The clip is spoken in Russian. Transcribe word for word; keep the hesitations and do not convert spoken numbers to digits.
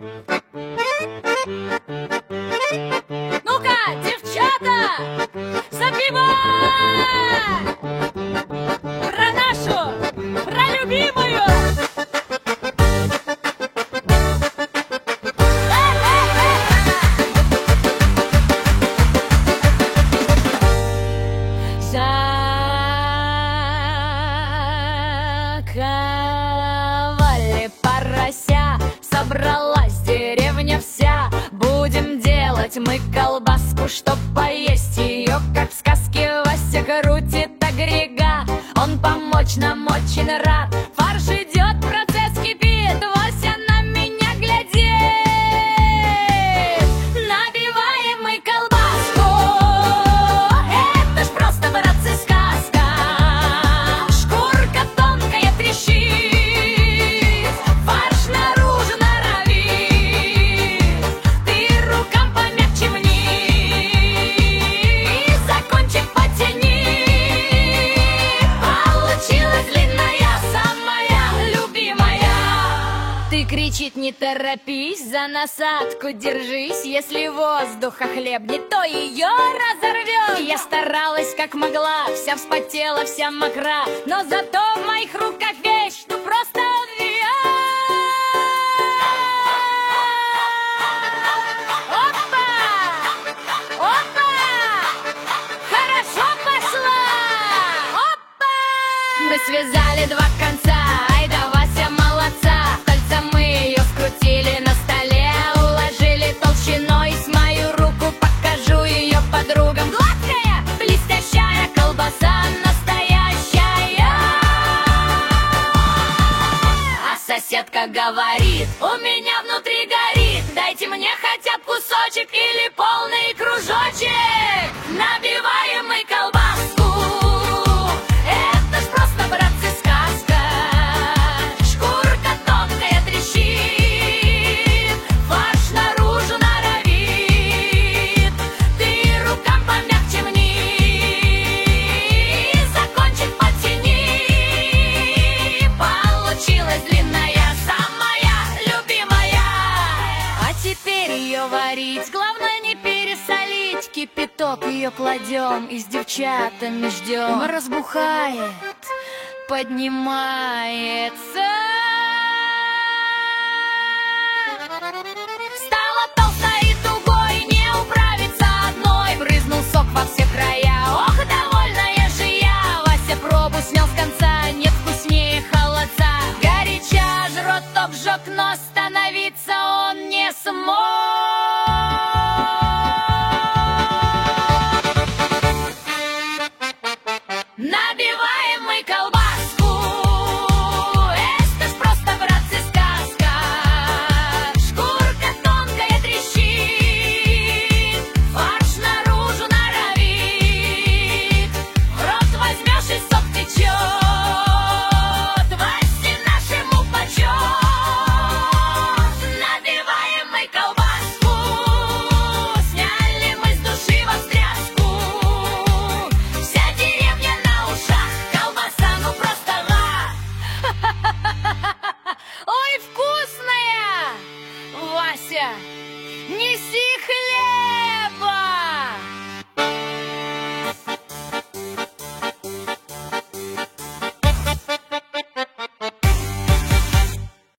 Ну-ка, девчата, запивай! Про нашу, про любимую! Заковали порося, собралась деревня вся. Будем делать мы колбаску, чтоб поесть ее, как в сказке. Вася крутит агрегат, он помочь нам очень рад. Фарш идет, процесс кипит, Вася на меня глядит. Набиваем мы колбаску, это ж просто, братцы, сказка. Шкурка тонкая трещит, фарш наружу норовит. Ты рукам помягче вниз и закончик потяни. Получилась длинная, самая любимая. Ты, кричит, не торопись, за насадку держись. Если воздуха хлебнет, то ее разорвет. Я старалась как могла, вся вспотела, вся мокра, но зато в моих руках вещь, ну просто вещь. Опа! Опа! Хорошо пошла! Опа! Мы связали два конца, ай да Вася молодца. Кольца мы ее скрутили на столе, уложили толщиной с мою руку, покажу ее подругам. Гладкая, блестящая колбаса, настоящая. А соседка говорит, у меня внутри горит, дайте мне хотя бы кусочек или полный кружочек. Набиваем мы колбаску, это ж просто, братцы, сказка. Шкурка тонкая трещит, фарш наружу норовит. Ты рукам помягче вниз, закончик потяни. Получилась длинная, самая любимая. А теперь ее варить, главное не пересолить. Кипяток ее кладем и с девчатами ждем. Разбухает, поднимается. Стала толстой и тугой, не управиться одной. Брызнул сок во все края, ох, довольная же я. Вася пробу снял с конца, нет вкуснее холодца. Горяча, жрот, обжег нос.